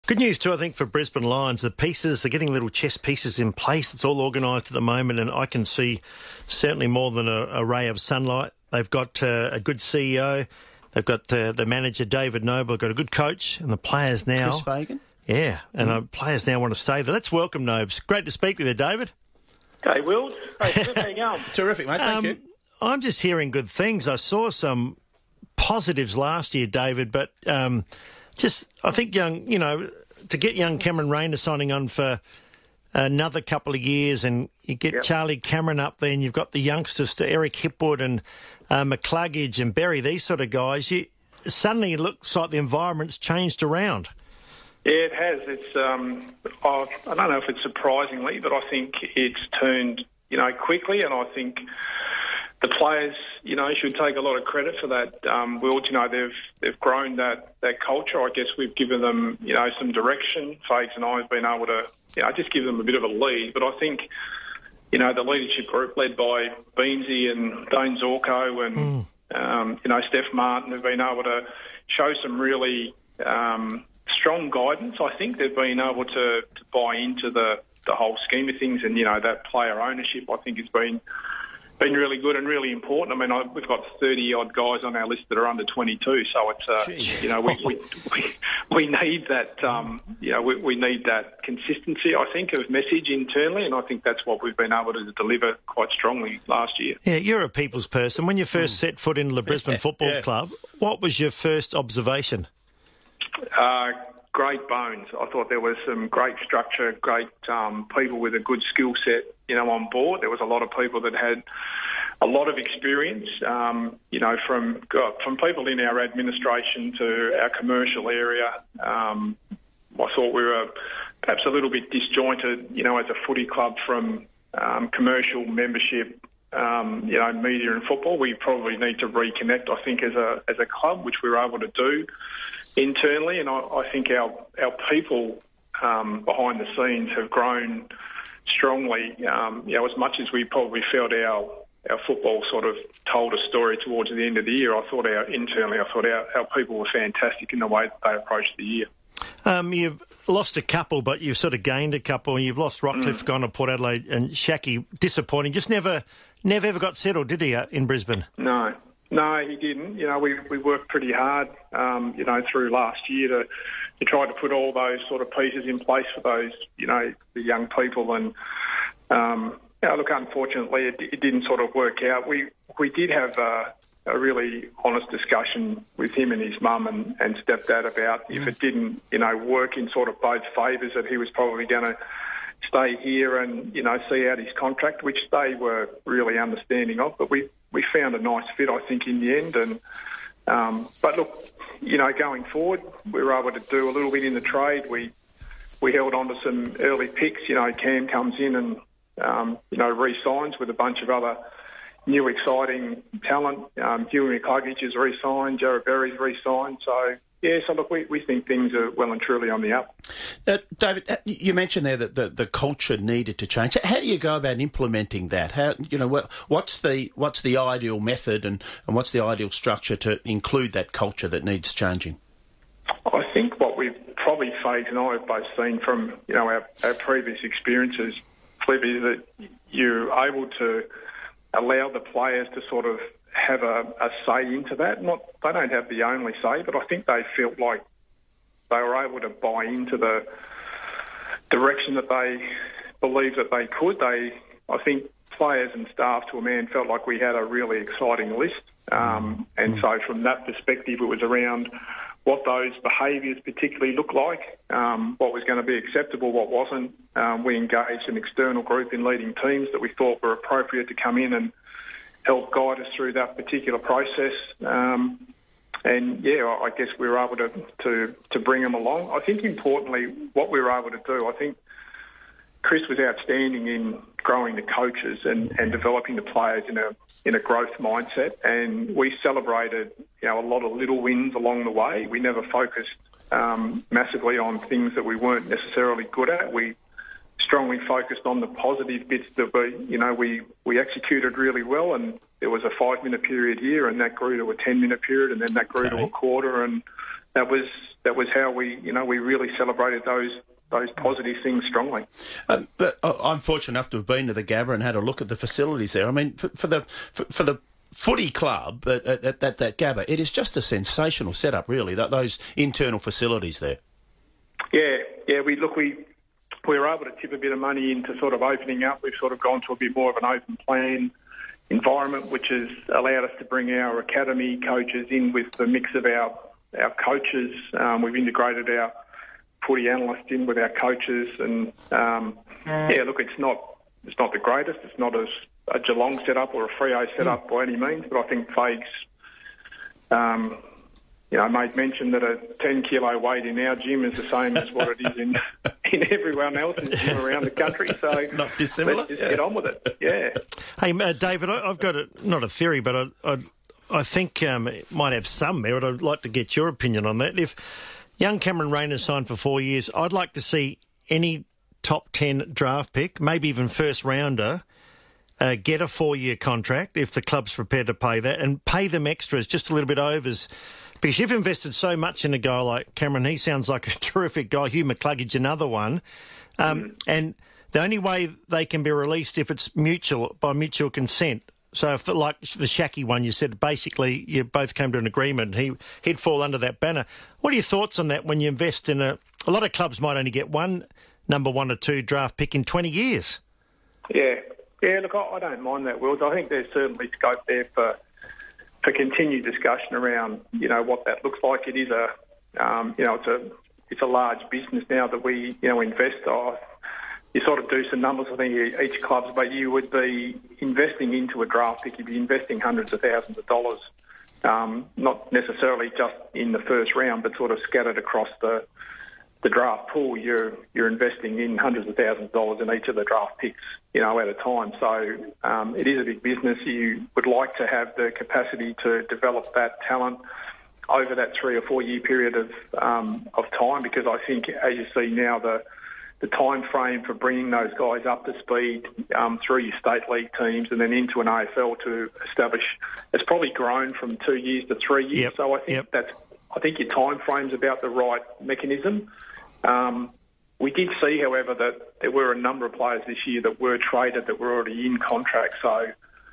Good news too, I think, for Brisbane Lions. The pieces, they're getting little chess pieces in place. It's all organised at the moment, and I can see certainly more than a ray of sunlight. They've got a good CEO. They've got the manager, David Noble. They've got a good coach, and the players now... Chris Fagan? Yeah, and players now want to stay there. Let's welcome Nobes. Great to speak with you, David. Hey, Will. Hey, good. How you going? Terrific, mate. Thank you. I'm just hearing good things. I saw some positives last year, David, but I think to get young Cameron Rayner signing on for another couple of years, and you get Charlie Cameron up there, and you've got the youngsters to Eric Hipwood and McCluggage and Berry, these sort of guys. Suddenly it looks like the environment's changed around. Yeah, it has. It's I don't know if it's surprisingly, but I think it's turned quickly, and I think the players should take a lot of credit for that. They've grown that culture. I guess we've given them some direction. Fags and I have been able to just give them a bit of a lead, but I think the leadership group led by Beansy and Dane Zorko and Steph Martin have been able to show some really strong guidance. I think they've been able to buy into the whole scheme of things, and that player ownership I think has been really good and really important. I mean, we've got 30-odd guys on our list that are under 22, so it's we need that we need that consistency, I think, of message internally, and I think that's what we've been able to deliver quite strongly last year. Yeah, you're a people's person. When you first set foot into the Brisbane Football Club, what was your first observation? Great bones. I thought there was some great structure, great people with a good skill set, on board. There was a lot of people that had a lot of experience, from people in our administration to our commercial area. I thought we were perhaps a little bit disjointed, as a footy club from commercial membership, media and football. We probably need to reconnect, I think, as a club, which we were able to do internally, and I think our people behind the scenes have grown strongly. As much as we probably felt our football sort of told a story towards the end of the year, I thought our people were fantastic in the way that they approached the year. You've lost a couple, but you've sort of gained a couple. You've lost Rockcliffe, gone to Port Adelaide, and Shaki, disappointing. Just never ever got settled, did he, in Brisbane? No, he didn't. We worked pretty hard, through last year to try to put all those sort of pieces in place for those, the young people. And, look, unfortunately, it didn't sort of work out. We did have a really honest discussion with him and his mum and stepdad about if it didn't, work in sort of both favours, that he was probably going to stay here and, see out his contract, which they were really understanding of. But we found a nice fit, I think, in the end. And but look, going forward, we were able to do a little bit in the trade. We held on to some early picks. Cam comes in and re-signs with a bunch of other new exciting talent. Huey McCluggage is re-signed. Jared Berry's re-signed. So look, we think things are well and truly on the up. David, you mentioned there that the culture needed to change. How do you go about implementing that? What's the ideal method and what's the ideal structure to include that culture that needs changing? I think what we've probably, Faith and I have both seen from our previous experiences, Flip, is that you're able to allow the players to sort of have a say into that. They don't have the only say, but I think they felt like they were able to buy into the direction that they believed that they could. I think players and staff to a man felt like we had a really exciting list. And so from that perspective, it was around what those behaviours particularly look like, what was going to be acceptable, what wasn't. We engaged an external group in leading teams that we thought were appropriate to come in and help guide us through that particular process. I guess we were able to bring them along. I think importantly, what we were able to do, I think Chris was outstanding in growing the coaches and developing the players in a growth mindset. And we celebrated, a lot of little wins along the way. We never focused massively on things that we weren't necessarily good at. We strongly focused on the positive bits that we executed really well, and there was a 5-minute period here, and that grew to a 10-minute period, and then that grew to a quarter, and that was how we really celebrated those positive things strongly. But I'm fortunate enough to have been to the Gabba and had a look at the facilities there. I mean, for the footy club at that Gabba, it is just a sensational setup, really. Those internal facilities there. Yeah. We were able to tip a bit of money into sort of opening up. We've sort of gone to a bit more of an open plan environment, which has allowed us to bring our academy coaches in with the mix of our coaches. We've integrated our footy analysts in with our coaches, and it's not the greatest. It's not as a Geelong setup or a Freo setup by any means, but I think Fags, made mention that a 10-kilo weight in our gym is the same as what it is in everyone else's gym around the country. So not dissimilar. Let's just get on with it. Yeah. Hey, David, I've got not a theory, but I think it might have some merit. I'd like to get your opinion on that. If young Cameron Rayner signed for 4 years, I'd like to see any top 10 draft pick, maybe even first rounder, get a 4-year contract if the club's prepared to pay that, and pay them extras, just a little bit overs. Because you've invested so much in a guy like Cameron. He sounds like a terrific guy. Hugh McCluggage, another one. And the only way they can be released if it's by mutual consent. So if like the Shacky one, you said basically you both came to an agreement. He'd fall under that banner. What are your thoughts on that when you invest in a lot of clubs might only get one number 1 or 2 draft pick in 20 years? Yeah, look, I don't mind that, Wills. I think there's certainly scope there for continued discussion around, what that looks like. It is it's a large business now that we, invest. You sort of do some numbers, I think, each club's, but you would be investing into a draft pick. You'd be investing hundreds of thousands of dollars, not necessarily just in the first round, but sort of scattered across the draft pool. You're investing in hundreds of thousands of dollars in each of the draft picks, at a time. So it is a big business. You would like to have the capacity to develop that talent over that 3 or 4 year period of time, because I think, as you see now, the time frame for bringing those guys up to speed through your state league teams and then into an AFL to establish, it's probably grown from 2 years to 3 years. Yep. So I think your time frame's about the right mechanism. We did see, however, that there were a number of players this year that were traded that were already in contract. So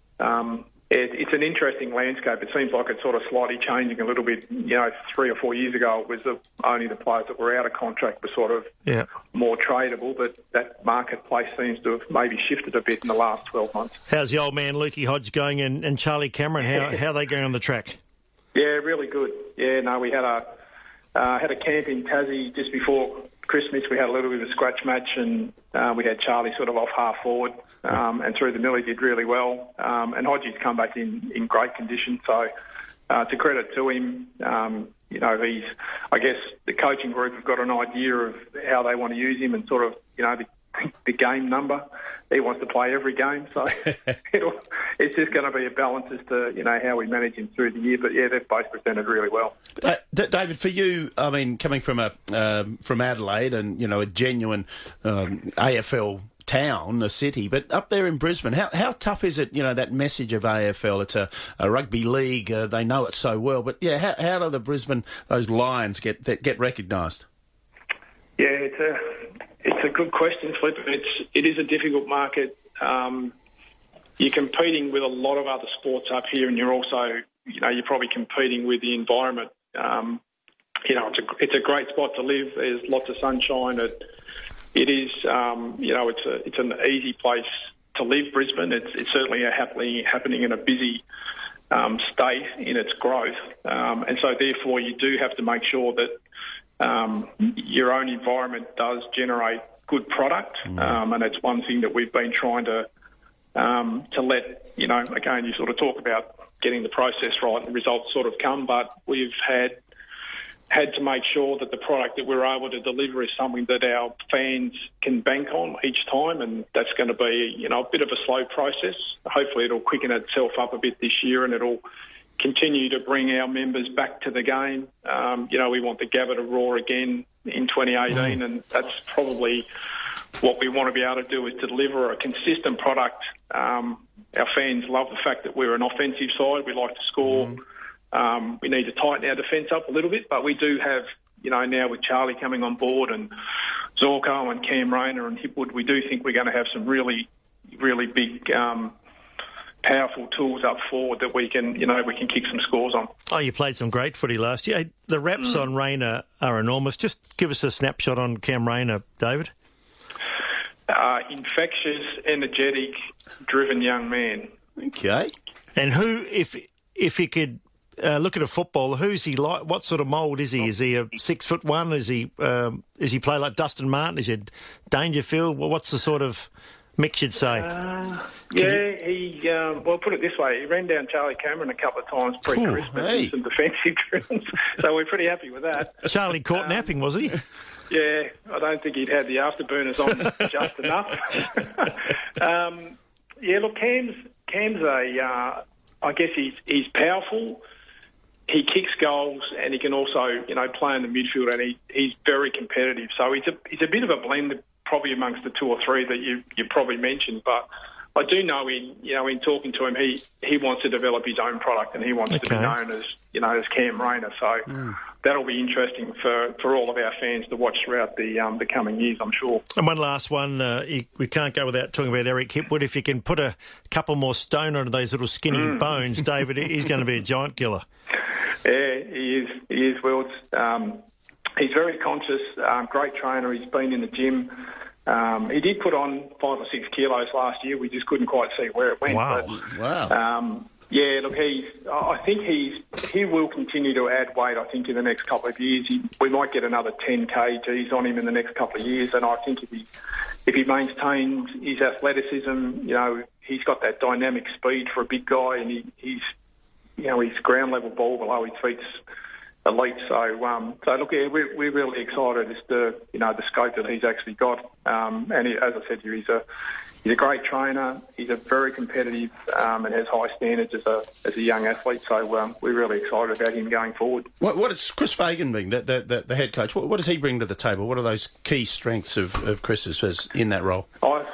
it's an interesting landscape. It seems like it's sort of slightly changing a little bit. 3 or 4 years ago, it was only the players that were out of contract were sort of more tradable, but that marketplace seems to have maybe shifted a bit in the last 12 months. How's the old man Lukey Hodge going and Charlie Cameron? How are they going on the track? Yeah, really good. Yeah, no, we had a camp in Tassie just before Christmas. We had a little bit of a scratch match, and we had Charlie sort of off half forward, and through the middle he did really well. And Hodgie's come back in great condition. So to credit to him, he's, I guess the coaching group have got an idea of how they want to use him and sort of, the game number. He wants to play every game, so it's just going to be a balance as to how we manage him through the year. But yeah, they've both presented really well. David, for you, I mean, coming from Adelaide and a genuine AFL town, a city, but up there in Brisbane, how tough is it? That message of AFL, it's a rugby league. They know it so well, but yeah, how do the Brisbane, those Lions get recognised? Yeah, it's a good question, Flip. It is a difficult market. You're competing with a lot of other sports up here, and you're also, you're probably competing with the environment. It's a great spot to live. There's lots of sunshine. It is, it's an easy place to live, Brisbane. It's certainly happening in a busy state in its growth, and so therefore you do have to make sure that your own environment does generate good product, and it's one thing that we've been trying to let, again, you sort of talk about getting the process right and the results sort of come, but we've had to make sure that the product that we're able to deliver is something that our fans can bank on each time, and that's going to be, a bit of a slow process. Hopefully it'll quicken itself up a bit this year, and it'll continue to bring our members back to the game. We want the Gabba to roar again in 2018, and that's probably what we want to be able to do, is to deliver a consistent product. Our fans love the fact that we're an offensive side. We like to score. we need to tighten our defence up a little bit, but we do have, now with Charlie coming on board and Zorko and Cam Rayner and Hipwood, we do think we're going to have some really, really big, powerful tools up forward that we can kick some scores on. Oh, you played some great footy last year. The reps on Rayner are enormous. Just give us a snapshot on Cam Rayner, David. Infectious, energetic, driven young man. Okay. And who, if you could look at a footballer, who's he like? What sort of mould is he? Is he a 6'1"? Is he play like Dustin Martin? Is he Dangerfield? Well, what's the sort of mix you'd say? Well, put it this way, he ran down Charlie Cameron a couple of times pre-Christmas in some defensive drills, so we're pretty happy with that. Charlie caught napping, was he? Yeah, I don't think he'd had the afterburners on just enough. Look, Cam's I guess he's powerful. He kicks goals, and he can also, play in the midfield, and he's very competitive. So he's a bit of a blend, probably amongst the two or three that you probably mentioned. But I do know in talking to him, he wants to develop his own product, and he wants to be known as Cam Rayner. So that'll be interesting for all of our fans to watch throughout the coming years, I'm sure. And one last one, we can't go without talking about Eric Hipwood. If you can put a couple more stone onto those little skinny bones, David, he's going to be a giant killer. Yeah, he is, Will. He's very conscious, great trainer. He's been in the gym. He did put on 5 or 6 kilos last year. We just couldn't quite see where it went. Wow. Look, I think he will continue to add weight, I think, in the next couple of years. We might get another 10 kgs on him in the next couple of years, and I think if he maintains his athleticism, he's got that dynamic speed for a big guy, and he's his ground level ball below his feet's elite. So look, we're really excited as to the scope that he's actually got. And as I said to you, he's a great trainer. He's a very competitive and has high standards as a young athlete. So we're really excited about him going forward. What does Chris Fagan bring, the head coach? What does he bring to the table? What are those key strengths of Chris's in that role?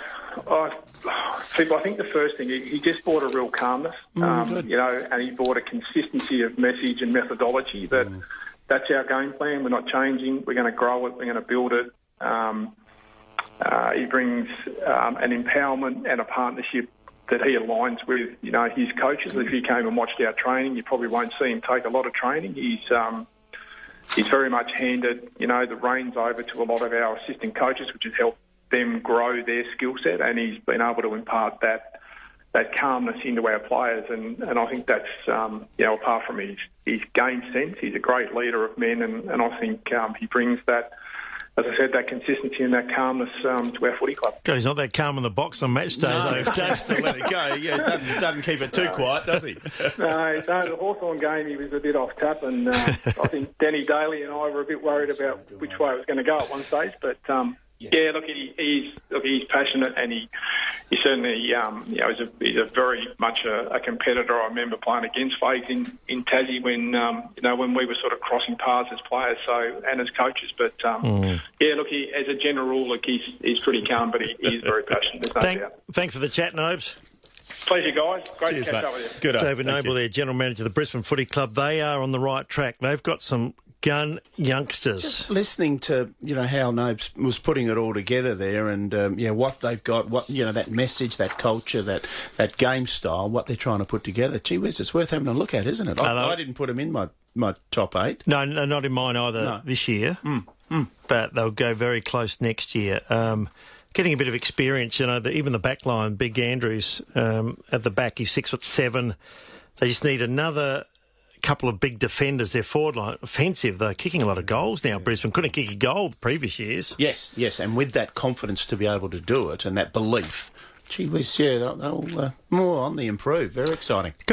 I think the first thing, he just brought a real calmness, and he brought a consistency of message and methodology that's our game plan. We're not changing. We're going to grow it. We're going to build it. He brings an empowerment and a partnership that he aligns with, his coaches. If you came and watched our training, you probably won't see him take a lot of training. He's very much handed, the reins over to a lot of our assistant coaches, which has helped them grow their skill set, and he's been able to impart that calmness into our players, and I think that's apart from his game sense, he's a great leader of men, and I think he brings that, as I said, that consistency and that calmness to our footy club. God, he's not that calm in the box on match day, though. Just to let it go. Yeah, doesn't keep it too quiet, does he? No, the Hawthorn game, he was a bit off tap, and I think Danny Daly and I were a bit worried about which way it was going to go at one stage, but he's passionate, and he certainly he's a very much a competitor. I remember playing against Fags in Tassie when we were sort of crossing paths as players, and as coaches. But he, as a general rule, he's pretty calm, but he is very passionate. There's no doubt. Thanks for the chat, Nobes. Pleasure, guys. Great Cheers, to catch mate. up with you. Good. David Noble, their general manager of the Brisbane Footy Club. They are on the right track. They've got some gun youngsters. Just listening to how Nobes was putting it all together there, and what they've got, that message, that culture, that game style, what they're trying to put together. Gee whiz, it's worth having a look at, isn't it? I didn't put them in my top 8. No, not in mine either this year. But they'll go very close next year. Getting a bit of experience, even the back line, Big Andrews at the back, he's 6'7". They just need another couple of big defenders. Their forward line, offensive, they're kicking a lot of goals now. Brisbane couldn't kick a goal the previous years. Yes, and with that confidence to be able to do it and that belief, gee whiz, they'll more on the improve. Very exciting.